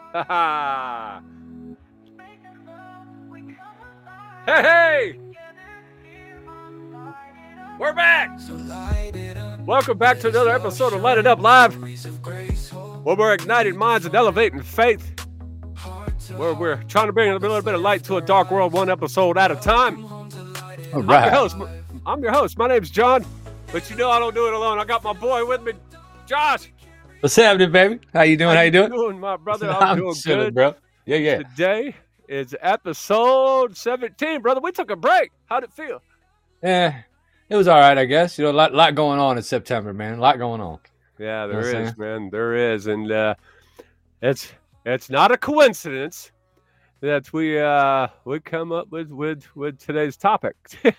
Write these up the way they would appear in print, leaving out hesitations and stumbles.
Hey! We're back! Welcome back to another episode of Light It Up Live, where we're igniting minds and elevating faith, where we're trying to bring a little bit of light to a dark world, one episode at a time. All right. I'm your host. My name's John, but you know I don't do it alone. I got my boy with me, Josh. What's happening, baby? How you doing? How you doing, my brother? I'm doing chilling, good, bro. Yeah. Today is episode 17, brother. We took a break. How'd it feel? Yeah, it was all right, I guess. You know, a lot going on in September, man. A lot going on. Yeah, there is, man. There is, and it's not a coincidence that we come up with today's topic.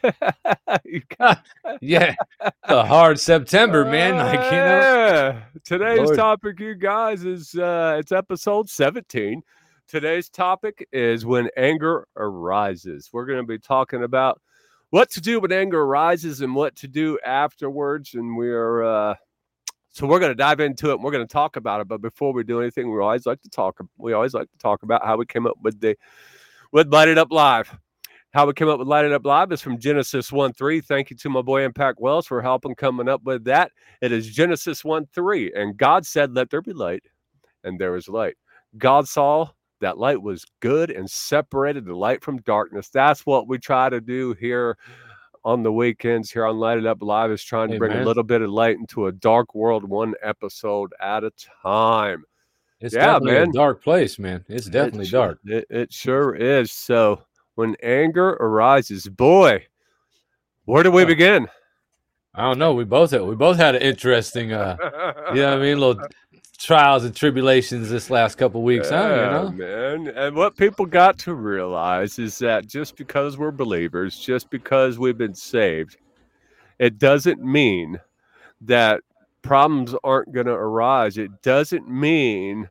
Yeah, a hard September, man. Like, you know, today's topic, you guys, is it's episode 17. Today's topic is when anger arises. We're going to be talking about what to do when anger arises and what to do afterwards, and we're going to dive into it and we're going to talk about it. But before we do anything, we always like to talk about how we came up with Light It Up Live. How we came up with Light It Up Live is from Genesis 1:3. Thank you to my boy Impact Wells for helping coming up with that. It is Genesis 1:3. And God said, "Let there be light," and there was light. God saw that light was good and separated the light from darkness. That's what we try to do here on the weekends here on Light It Up Live, is trying to bring a little bit of light into a dark world, one episode at a time. It's definitely a dark place, man. It's definitely dark. It sure is. So when anger arises, boy, where do we begin? I don't know. We both had an interesting, you know what I mean, little trials and tribulations this last couple of weeks, huh? You know, man. And what people got to realize is that just because we're believers, just because we've been saved, it doesn't mean that problems aren't going to arise. It doesn't mean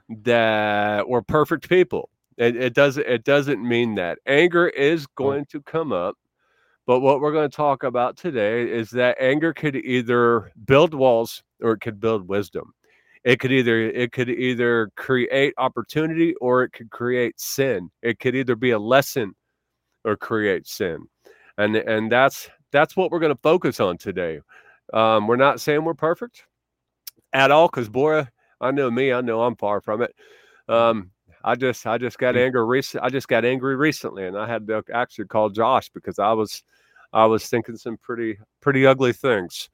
that we're perfect people. It doesn't mean that. Anger is going to come up. But what we're going to talk about today is that anger could either build walls or it could build wisdom. It could either create opportunity or it could create sin. It could either be a lesson or create sin. And that's what we're going to focus on today. We're not saying we're perfect at all, because boy, I know me. I know I'm far from it. I just got angry. I just got angry recently, and I had to actually call Josh because I was thinking some pretty ugly things,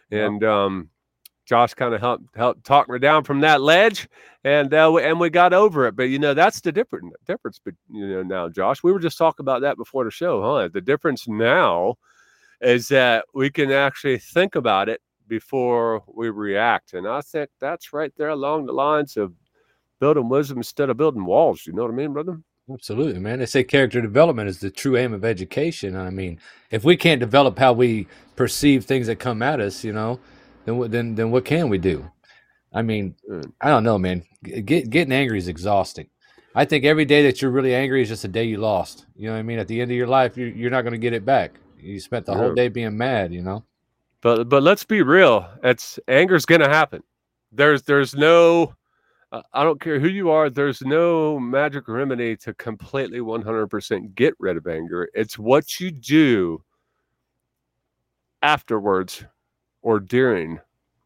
and Josh kind of helped talk me down from that ledge, and we got over it. But you know, that's the difference. But you know, now, Josh, we were just talking about that before the show, huh? The difference now is that we can actually think about it before we react, and I think that's right there along the lines of building wisdom instead of building walls. You know what I mean, brother? Absolutely, man. They say character development is the true aim of education. I mean, if we can't develop how we perceive things that come at us, you know, then what can we do? I mean, I don't know, man. Getting angry is exhausting. I think every day that you're really angry is just a day you lost. You know what I mean? At the end of your life, you're not going to get it back. You spent the whole day being mad, you know? But let's be real. Anger's going to happen. There's no, I don't care who you are. There's no magic remedy to completely 100% get rid of anger. It's what you do afterwards or during.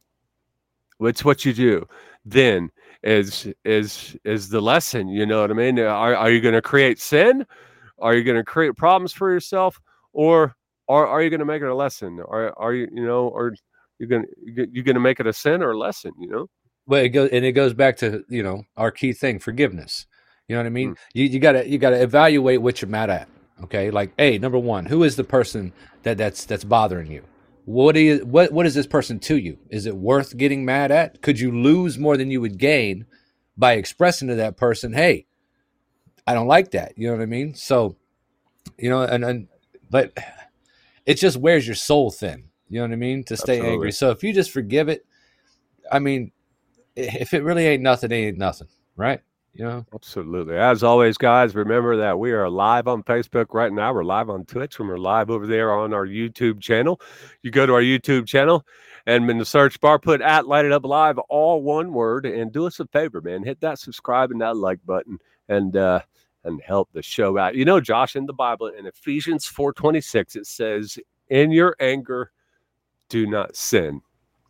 It's what you do then is the lesson. You know what I mean? Are you going to create sin? Are you going to create problems for yourself, or are you going to make it a lesson? Are you, you know, or you're going to make it a sin or a lesson? You know. Well, it goes back to, you know, our key thing, forgiveness. You know what I mean? You gotta evaluate what you're mad at. Okay, like, hey, number one, who is the person that's bothering you? What is this person to you? Is it worth getting mad at? Could you lose more than you would gain by expressing to that person, hey, I don't like that. You know what I mean? So, you know, but it just wears your soul thin. You know what I mean? To stay angry. So if you just forgive it, I mean, if it really ain't nothing, it ain't nothing, right? You know, Absolutely. As always, guys, remember that we are live on Facebook right now. We're live on Twitch, and we're live over there on our YouTube channel. You go to our YouTube channel, and in the search bar, put at Light It Up Live, all one word, and do us a favor, man. Hit that subscribe and that like button, and help the show out. You know, Josh, in the Bible, in Ephesians 4:26, it says, "In your anger, do not sin."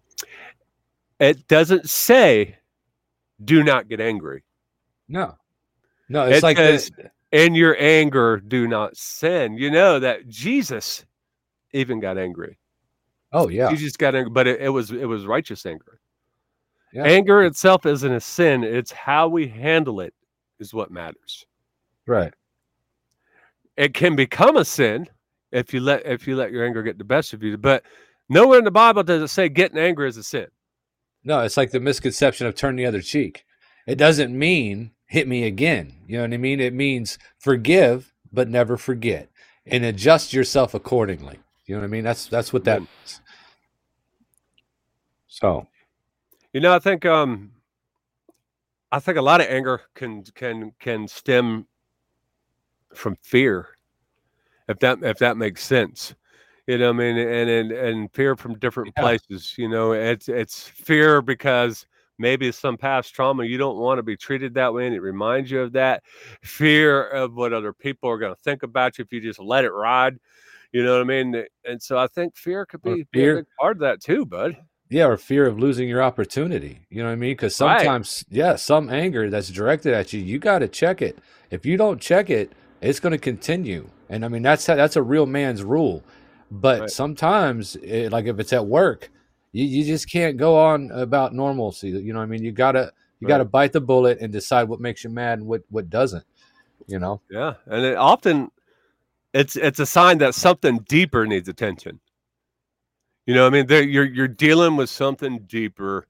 It doesn't say, "Do not get angry." no, it's It like says, "In your anger, do not sin." You know that Jesus even got angry. oh yeah, Jesus got angry, but it was righteous anger. yeah, Anger itself isn't a sin. It's how we handle it is what matters. right. It can become a sin if you let your anger get the best of you. But nowhere in the Bible does it say getting angry is a sin. No, it's like the misconception of turn the other cheek. It doesn't mean hit me again. You know what I mean? It means forgive, but never forget, and adjust yourself accordingly. You know what I mean? That's what that means. So, You know, I think a lot of anger can stem from fear, if that makes sense. You know what I mean? And fear from different yeah, places. You know, it's fear because maybe some past trauma you don't want to be treated that way, and it reminds you of that. Fear of what other people are going to think about you if you just let it ride. You know what I mean? And so I think fear could or be a big fear, part of that too, bud. yeah, or fear of losing your opportunity. You know what I mean? Because Right. sometimes, yeah, some anger that's directed at you, you got to check it. If you don't check it, it's going to continue. And I mean, that's a real man's rule. But Right. sometimes, like if it's at work, you just can't go on about normalcy. You know what I mean? You gotta Right. bite the bullet and decide what makes you mad and what doesn't. You know? Yeah. And it often it's a sign that something deeper needs attention. You know what I mean? You're dealing with something deeper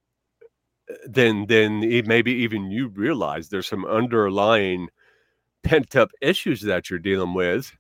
than maybe even you realize. There's some underlying pent up issues that you're dealing with,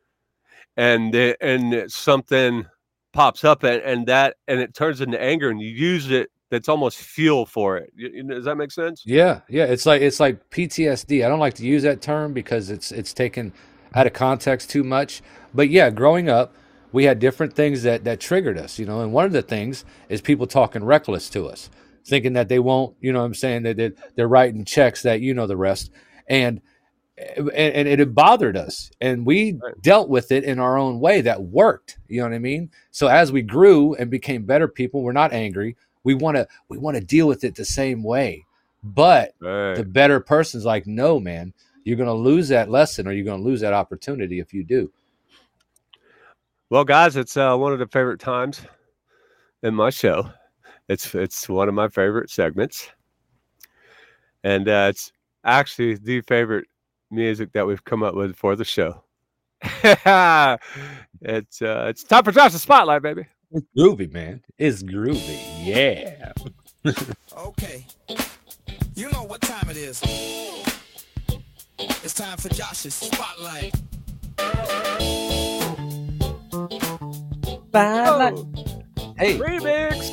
and something pops up, and it turns into anger, and you use it. That's almost fuel for it. Does that make sense? Yeah, yeah. It's like PTSD. I don't like to use that term because it's taken out of context too much. But yeah, growing up, we had different things that triggered us, you know. And one of the things is people talking reckless to us, thinking that they won't, you know what I'm saying, they're writing checks that you know the rest. And and it bothered us, and we Right. dealt with it in our own way that worked. You know what I mean? So as we grew and became better people, we're not angry. We want to deal with it the same way. But the Right. better person's like, no, man, you're going to lose that lesson, or you're going to lose that opportunity if you do. Well, guys, it's one of the favorite times in my show. It's one of my favorite segments, and it's actually the favorite music that we've come up with for the show. It's time for Josh's Spotlight, baby. It's groovy, man. It's groovy. Yeah. Okay. You know what time it is. It's time for Josh's Spotlight. Oh, Hey, remix.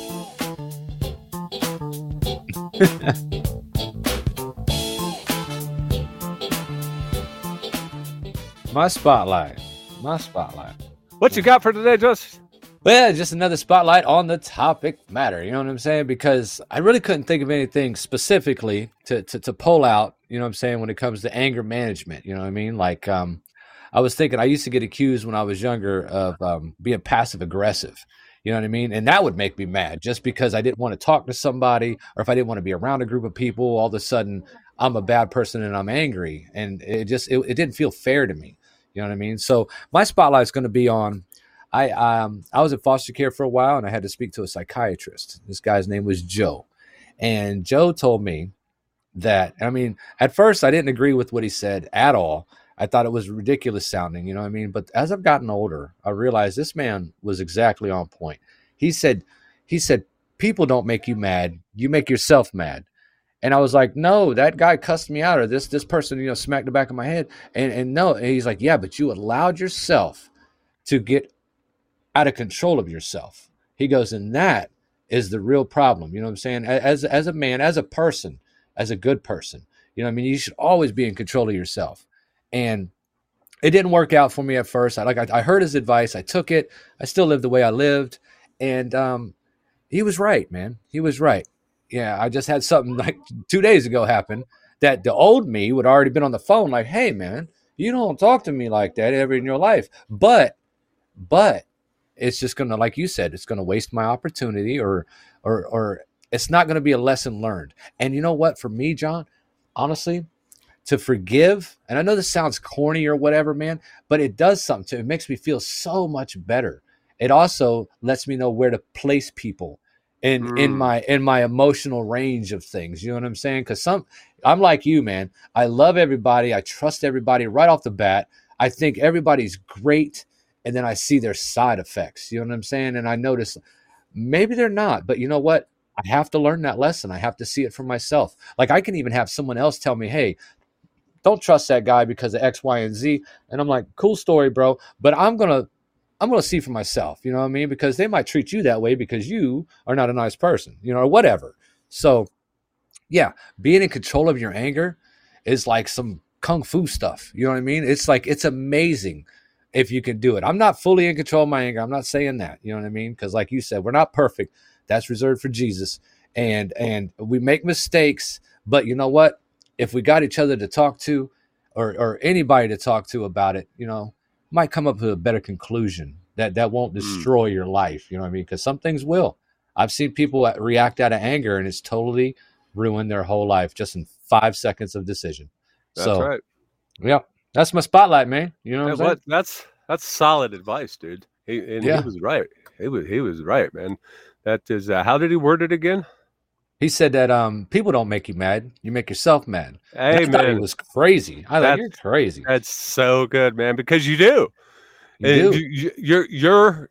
my spotlight. My spotlight. What you got for today, Josh? Well, just another spotlight on the topic matter. You know what I'm saying? Because I really couldn't think of anything specifically to pull out, you know what I'm saying, when it comes to anger management. You know what I mean? Like, I was thinking I used to get accused when I was younger of being passive aggressive. You know what I mean? And that would make me mad just because I didn't want to talk to somebody, or if I didn't want to be around a group of people, all of a sudden I'm a bad person and I'm angry. And it didn't feel fair to me. You know what I mean? So my spotlight is going to be on I was in foster care for a while, and I had to speak to a psychiatrist. This guy's name was Joe, and Joe told me that. I mean, at first I didn't agree with what he said at all. I thought it was ridiculous sounding, you know what I mean? But as I've gotten older, I realized this man was exactly on point. He said, he said, people don't make you mad; you make yourself mad. And I was like, no, that guy cussed me out, or this person, you know, smacked the back of my head. And no, and he's like, yeah, but you allowed yourself to get out of control of yourself. He goes, and that is the real problem. You know what I'm saying? As a man, as a person, as a good person, You know what I mean? You should always be in control of yourself. And it didn't work out for me at first. I heard his advice. I took it. I still lived the way I lived. And he was right, man. He was right. Yeah, I just had something like 2 days ago happen that the old me would already been on the phone like, hey, man, you don't talk to me like that ever in your life. But it's just going to, like you said, it's going to waste my opportunity or it's not going to be a lesson learned. And you know what? For me, John, honestly, to forgive, and I know this sounds corny or whatever, man, but it does something to it. It makes me feel so much better. It also lets me know where to place people in my emotional range of things. You know what I'm saying? Because I'm like you, man. I love everybody. I trust everybody right off the bat. I think everybody's great, and then I see their side effects. You know what I'm saying? And I notice maybe they're not, but you know what? I have to learn that lesson. I have to see it for myself. Like I can even have someone else tell me, hey, don't trust that guy because of X, Y, and Z. And I'm like, cool story, bro. But I'm gonna see for myself. You know what I mean? Because they might treat you that way because you are not a nice person, you know, or whatever. So yeah, being in control of your anger is like some kung fu stuff. You know what I mean? It's like, it's amazing if you can do it. I'm not fully in control of my anger. I'm not saying that, you know what I mean? Because like you said, we're not perfect. That's reserved for Jesus. And we make mistakes, but you know what? If we got each other to talk to or anybody to talk to about it, you know, might come up with a better conclusion that won't destroy your life. You know what I mean? Because some things will. I've seen people react out of anger and it's totally ruined their whole life just in 5 seconds of decision. That's right. Yeah, that's my spotlight, man. You know what I'm saying? That's solid advice, dude. He was right. He was right, man. That is how did he word it again? He said that people don't make you mad. You make yourself mad. Hey, I thought he was crazy. I thought you're crazy. That's so good, man, because you do. You're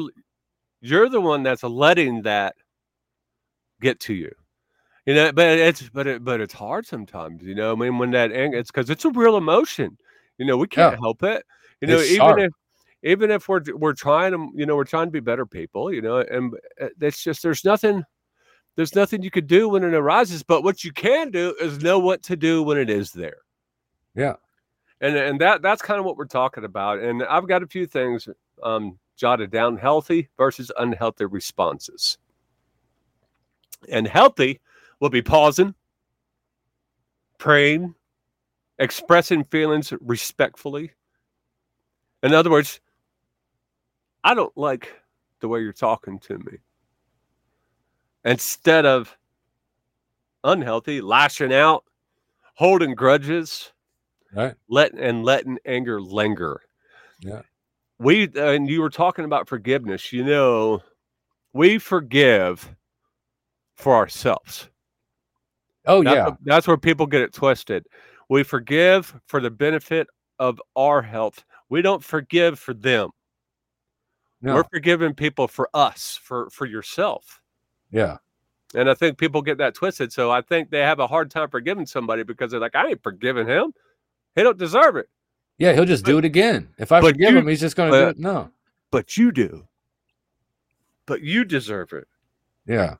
the one that's letting that get to you. You know, but it's hard sometimes, you know. I mean, when that anger, it's because it's a real emotion. You know, we can't help it. You know, even if we're trying to, you know, we're trying to be better people, you know, and it's just there's nothing you could do when it arises. But what you can do is know what to do when it is there. Yeah, and that's kind of what we're talking about. And I've got a few things jotted down: healthy versus unhealthy responses. And healthy will be pausing, praying, expressing feelings respectfully. In other words, I don't like the way you're talking to me. Instead of unhealthy, lashing out, holding grudges, right, letting anger linger. Yeah. And you were talking about forgiveness. You know, we forgive for ourselves. That's where people get it twisted. We forgive for the benefit of our health. We don't forgive for them. No. We're forgiving people for us, for yourself. Yeah. And I think people get that twisted. So I think they have a hard time forgiving somebody because they're like, I ain't forgiving him. He don't deserve it. Yeah, he'll just do it again. If I forgive him, he's just going to do it. No. But you do. But you deserve it. Yeah.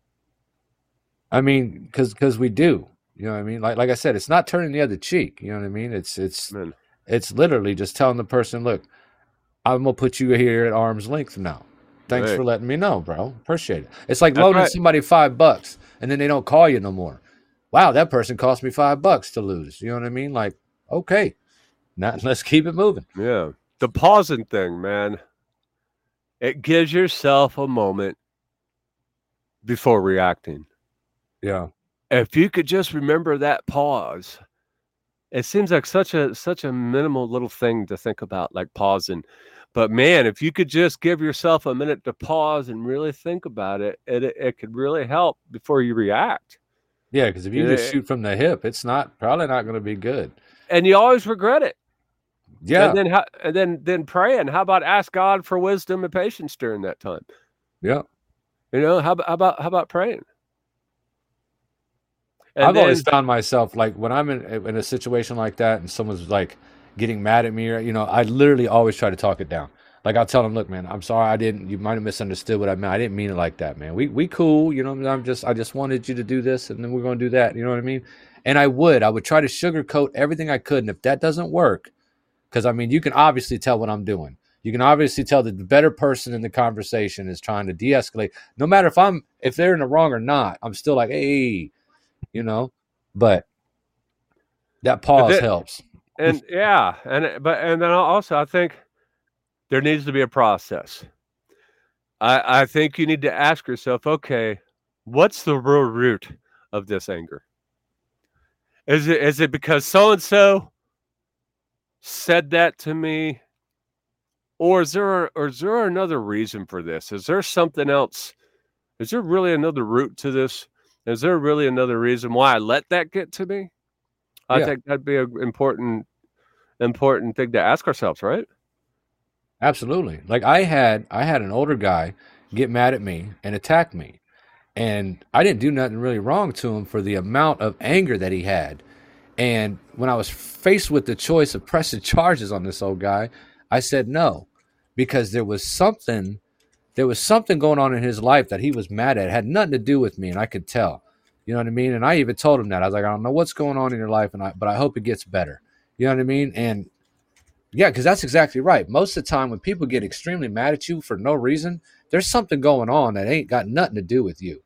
I mean, because we do. You know what I mean? Like I said, it's not turning the other cheek. You know what I mean? It's literally just telling the person, look, I'm going to put you here at arm's length now. Thanks for letting me know, bro. Appreciate it. It's like loaning somebody $5 and then they don't call you no more. Wow, that person cost me $5 to lose. You know what I mean? Like, okay, now let's keep it moving. Yeah. The pausing thing, man. It gives yourself a moment before reacting. Yeah. If you could just remember that pause, it seems like such a minimal little thing to think about, like pausing. But man, if you could just give yourself a minute to pause and really think about it, it could really help before you react. Yeah, because if you just shoot from the hip, it's probably not going to be good. And you always regret it. Yeah. And then praying. How about ask God for wisdom and patience during that time? Yeah. You know, how about praying? And I've always found myself, like, when I'm in a situation like that and someone's, like, getting mad at me, you know, I literally always try to talk it down. Like I'll tell them, look, man, I'm sorry, you might have misunderstood what I meant. I didn't mean it like that, man. We cool, you know. I just wanted you to do this, and then we're gonna do that. You know what I mean? And I would try to sugarcoat everything I could, and if that doesn't work, because I mean, you can obviously tell what I'm doing. You can obviously tell that the better person in the conversation is trying to de-escalate. No matter if they're in the wrong or not, I'm still like, hey, you know. But that pause helps. And then also I think there needs to be a process. I think you need to ask yourself, okay, what's the real root of this anger? Is it because so and so said that to me, or is there another reason for this? Is there something else? Is there really another root to this? Is there really another reason why I let that get to me? I think that'd be an important thing to ask ourselves, right? Absolutely. Like I had an older guy get mad at me and attack me, and I didn't do nothing really wrong to him for the amount of anger that he had. And when I was faced with the choice of pressing charges on this old guy, I said no, because there was something going on in his life that he was mad at. It had nothing to do with me, and I could tell. You know what I mean? And I even told him that. I was like, I don't know what's going on in your life, but I hope it gets better. You know what I mean? And yeah, because that's exactly right. Most of the time when people get extremely mad at you for no reason, there's something going on that ain't got nothing to do with you.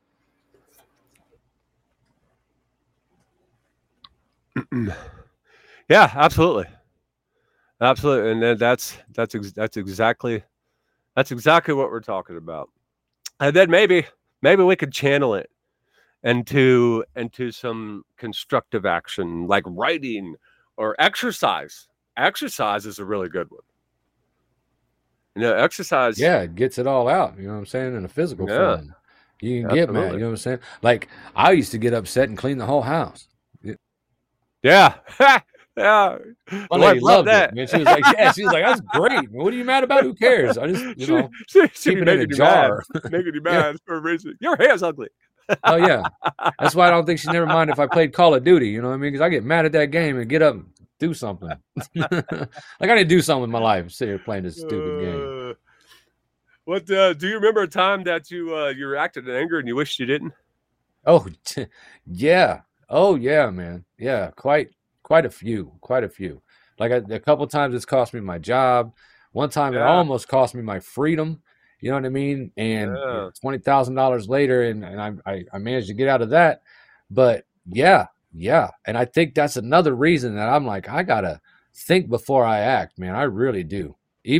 Yeah, absolutely. And then that's exactly what we're talking about. And then maybe we could channel it into some constructive action, like writing or exercise. Exercise is a really good one. You know, exercise. Yeah, it gets it all out. You know what I'm saying? In a physical form. You can get mad. You know what I'm saying? Like I used to get upset and clean the whole house. Yeah. Yeah. My lady loved that. Man. She was like, that's great. Man. What are you mad about? Who cares? I just, keep it in a jar. Making you mad for a reason. Your hair's ugly. Oh, yeah. That's why I don't think she never mind if I played Call of Duty. You know what I mean? Because I get mad at that game and get up and do something. Like I need to do something with my life. Sit here playing this stupid game. What do you remember a time that you reacted in anger and you wished you didn't? Oh, yeah. Oh, yeah, man. Yeah, quite a few. Like a couple times it's cost me my job. One time it almost cost me my freedom. You know what I mean? And $20,000 later, and I managed to get out of that. But yeah. And I think that's another reason that I'm like, I gotta think before I act, man. I really do.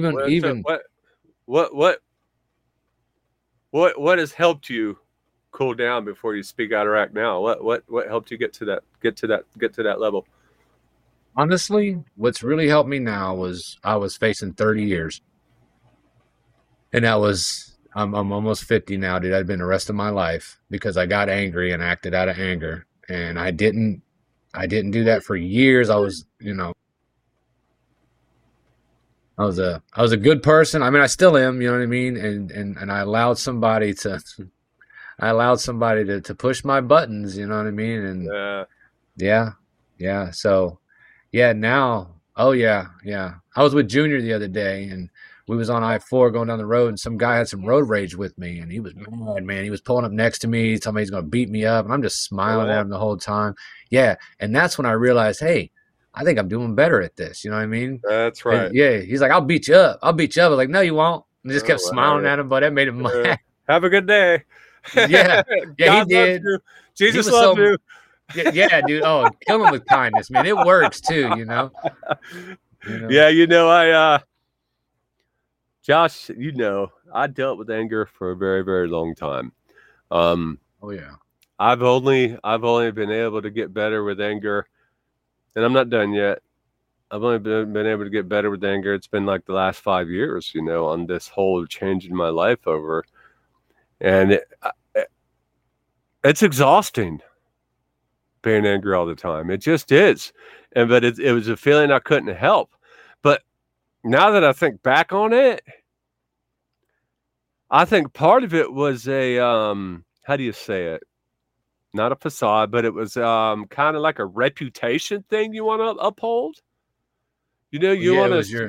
What has helped you cool down before you speak out or act now? What helped you get to that level? Honestly, what's really helped me now was I was facing 30 years. And that was I'm almost 50 now, dude. I'd been the rest of my life because I got angry and acted out of anger. And I didn't do that for years. I was, I was a good person. I mean, I still am, you know what I mean? And I allowed somebody to push my buttons, you know what I mean? And yeah. So yeah, now, oh yeah. I was with Junior the other day, and we was on I-4 going down the road, and some guy had some road rage with me, and he was mad, man. He was pulling up next to me, telling me he's going to beat me up, and I'm just smiling at him the whole time. Yeah, and that's when I realized, hey, I think I'm doing better at this. You know what I mean? That's right. And yeah, he's like, I'll beat you up. I was like, no, you won't. And just kept smiling at him, but that made him mad. Have a good day. Yeah, he did. Jesus loves you. Yeah, dude. Oh, kill him with kindness, man. It works too, Yeah, Josh, I dealt with anger for a very, very long time. Oh yeah. I've only been able to get better with anger, and I'm not done yet. I've only been able to get better with anger. It's been like the last 5 years, on this whole change in my life over, and it's exhausting being angry all the time. It just is, but it was a feeling I couldn't help. But now that I think back on it, I think part of it was a how do you say it? Not a facade, but it was kind of like a reputation thing you want to uphold. You want to.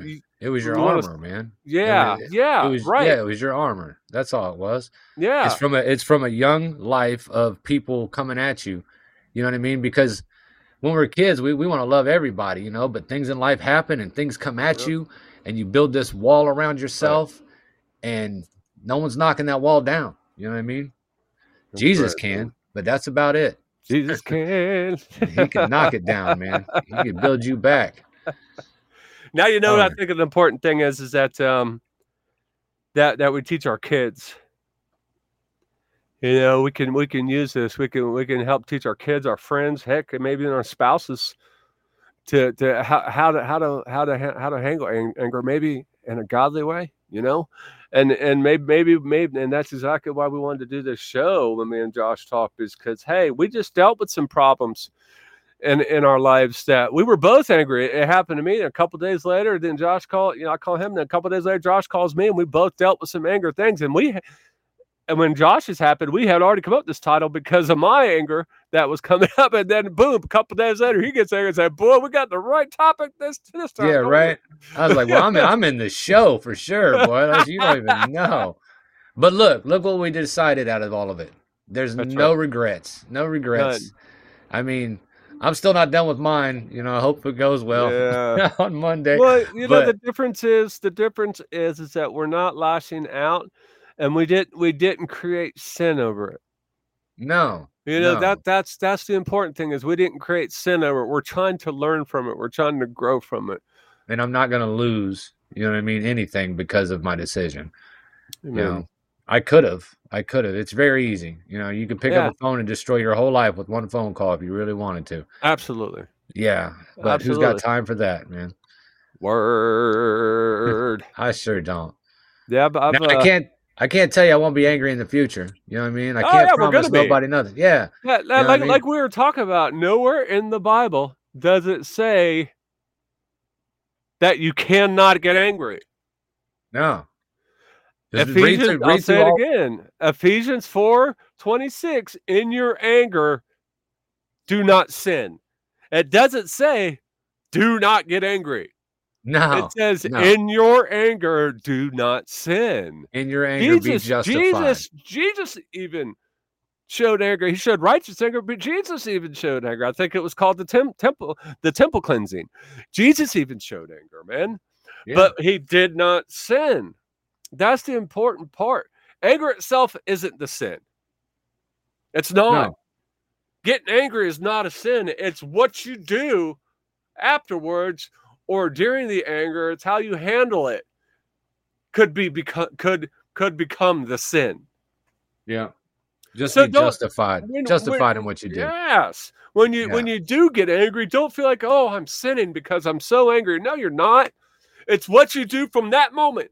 It was your You wanna- armor, man. Yeah, It was right. yeah, it was your armor. That's all it was. Yeah, It's from a young life of people coming at you. You know what I mean? Because when we're kids, we want to love everybody, you know, but things in life happen and things come at Yep. you and you build this wall around yourself and no one's knocking that wall down. You know what I mean? That's Jesus right, can, man. but that's about it. Jesus can. He can knock it down, man. He can build you back. Now you know what I Alright. think an important thing is that that we teach our kids. You know, we can use this. We can help teach our kids, our friends, heck, and maybe even our spouses to how to handle anger, maybe in a godly way. You know, and maybe and that's exactly why we wanted to do this show when me and Josh talked, is because hey, we just dealt with some problems in our lives that we were both angry. It happened to me, and a couple days later, then Josh called, I call him, and a couple days later, Josh calls me, and we both dealt with some anger things. And when Josh's happened, we had already come up with this title because of my anger that was coming up, and then boom, a couple days later, he gets angry and said, "Boy, we got the right topic this time." Yeah, right. I was like, well, I'm in the show for sure, boy. You don't even know. But look what we decided out of all of it. There's That's no right. regrets. No regrets. None. I mean, I'm still not done with mine. You know, I hope it goes well Yeah. on Monday. Well, But the difference is that we're not lashing out, and we didn't create sin over it. no, That's the important thing, is we didn't create sin over it. We're trying to learn from it. We're trying to grow from it. and I'm not going to lose, you know what I mean, anything because of my decision. Amen. You know, I could have. It's very easy. You know, you can pick up a phone and destroy your whole life with one phone call if you really wanted to. Absolutely. Yeah, but who's got time for that, man? Word. I sure don't. Yeah, but I can't tell you I won't be angry in the future. You know what I mean? I Oh, can't yeah, we're promise gonna be. nobody nothing. Yeah. Yeah, know what I mean? like we were talking about, nowhere in the Bible does it say that you cannot get angry. No. Just Ephesians, I'll read say through it all- again. Ephesians 4:26. In your anger, do not sin. It doesn't say, do not get angry. No. It says, no. in your anger, do not sin. In your anger, be justified. Jesus even showed anger. He showed righteous anger, but Jesus even showed anger. I think it was called the temple cleansing. Jesus even showed anger, man. Yeah. But he did not sin. That's the important part. Anger itself isn't the sin. It's not. No. Getting angry is not a sin. It's what you do afterwards or during the anger. It's how you handle it. Could become the sin. Yeah. Just So be justified. Justified in what you do. Yes. When you do get angry, don't feel like, oh, I'm sinning because I'm so angry. No, you're not. It's what you do from that moment.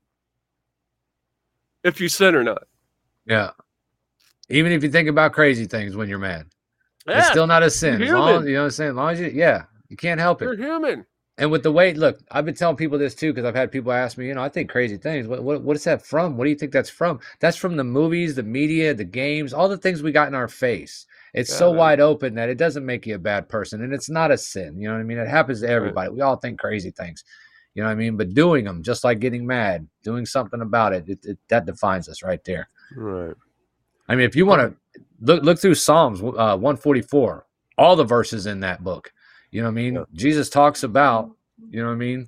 If you sin or not. Yeah. Even if you think about crazy things when you're mad. Yeah, it's still not a sin. you're As long human. as, you know what I'm saying? As long as you can't help it. You're human. And with the way, look, I've been telling people this too, because I've had people ask me, I think crazy things. What is that from? What do you think that's from? That's from the movies, the media, the games, all the things we got in our face. It's so wide open that it doesn't make you a bad person, and it's not a sin. You know what I mean? It happens to everybody. Right. We all think crazy things. You know what I mean? But doing them, just like getting mad, doing something about it, that defines us right there. Right. I mean, if you want to look through Psalms 144, all the verses in that book, you know what I mean? Yeah. Jesus talks about, you know what I mean,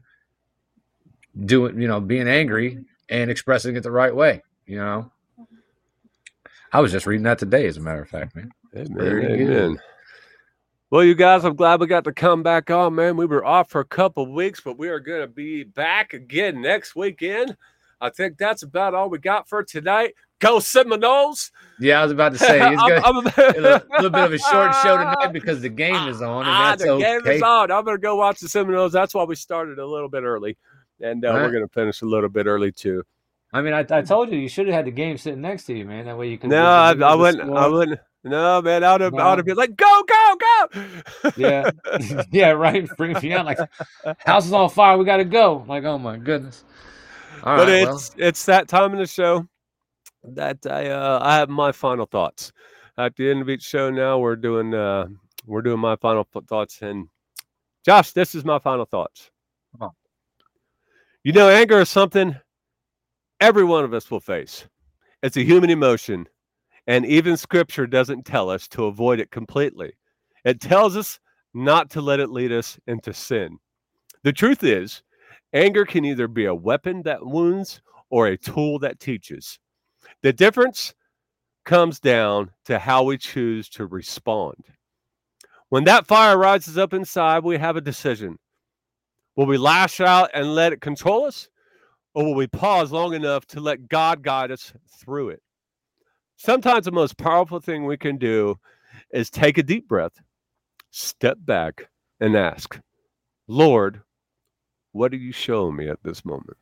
being angry and expressing it the right way, you know. I was just reading that today, as a matter of fact, man. Amen. Well, you guys, I'm glad we got to come back on, man. We were off for a couple of weeks, but we are going to be back again next weekend. I think that's about all we got for tonight. Go Seminoles! Yeah, I was about to say, it's a little bit of a short show tonight because the game is on, and that's the game is on. I'm going to go watch the Seminoles. That's why we started a little bit early, and we're going to finish a little bit early, too. I mean, I told you should have had the game sitting next to you, man. That way you could. No, I wouldn't. No, man, I would have been like, go! Yeah, yeah, right. Bring me out like, house is on fire. We got to go. Like, oh my goodness. All right, it's that time in the show that I have my final thoughts. At the end of each show, now we're doing my final thoughts. And Josh, this is my final thoughts. Oh. You know, anger is something every one of us will face. It's a human emotion, and even scripture doesn't tell us to avoid it completely. It tells us not to let it lead us into sin. The truth is, anger can either be a weapon that wounds or a tool that teaches. The difference comes down to how we choose to respond. When that fire rises up inside, we have a decision. Will we lash out and let it control us? Or will we pause long enough to let God guide us through it? Sometimes the most powerful thing we can do is take a deep breath, step back, and ask, Lord, what are you showing me at this moment?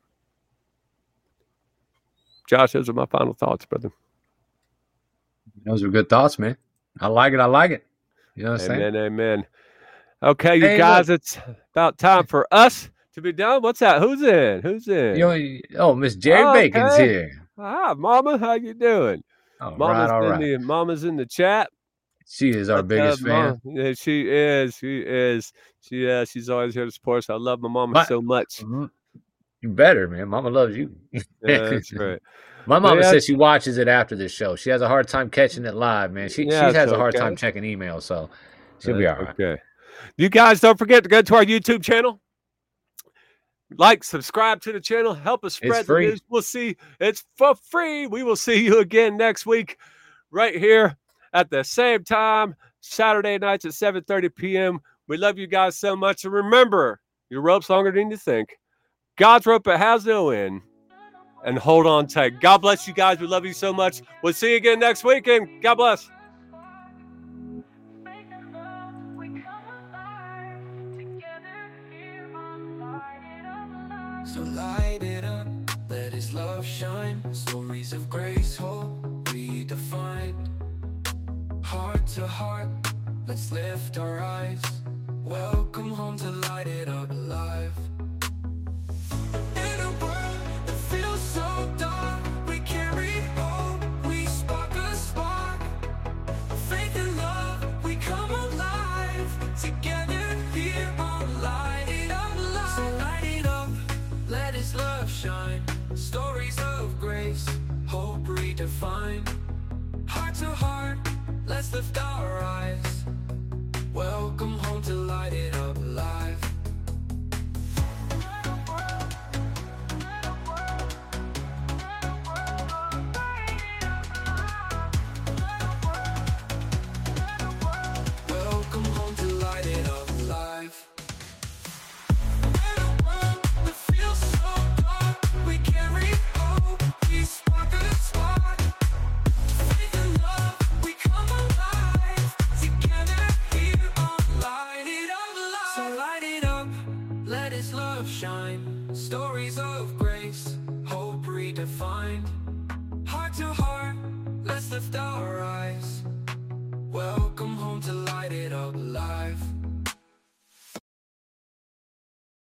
Josh, those are my final thoughts, brother. Those are good thoughts, man. I like it. I like it. You know what I'm saying? Amen, amen. Okay, you Hey, guys, look. it's about time for us to be done. What's that? Who's in? Who's in? Oh, Miss Jerry Bacon's Okay. here. Hi, Mama. How you doing? All Mama's right. Mama's in the chat. She is our biggest fan. Yeah, she is. She's always here to support us. I love my mama so much. You better, man. Mama loves you. That's right. My mama says she watches it after this show. She has a hard time catching it live, man. She has a hard time checking emails, so she'll be all right. Okay. You guys don't forget to go to our YouTube channel. Like, subscribe to the channel. Help us spread the news. We'll see. It's for free. We will see you again next week right here at the same time, Saturday nights at 7:30 p.m. We love you guys so much. And remember, your rope's longer than you think. God's rope, it has no end. And hold on tight. God bless you guys. We love you so much. We'll see you again next week. And God bless. So light it up, let his love shine. Stories of grace, hope redefined. Heart to heart, let's lift our eyes. Welcome home to Light It Up Live. In a world that feels so dark, we carry hope, we spark a spark. Faith and love, we come alive. Together here on Light It Up Live. So light it up, let his love shine. Stories of grace, hope redefined. Heart to heart, let's lift our eyes. Welcome home to Light It Up Live. Welcome home to Light It Up Live. In a world that feels so dark, we carry hope, we spark a spark. Faith and love, we come alive. Together here on Light It Up Live. So light it up, let his love shine. Stories of grace, hope redefined. Heart to heart, let's lift our eyes. Welcome home to Light It Up Live.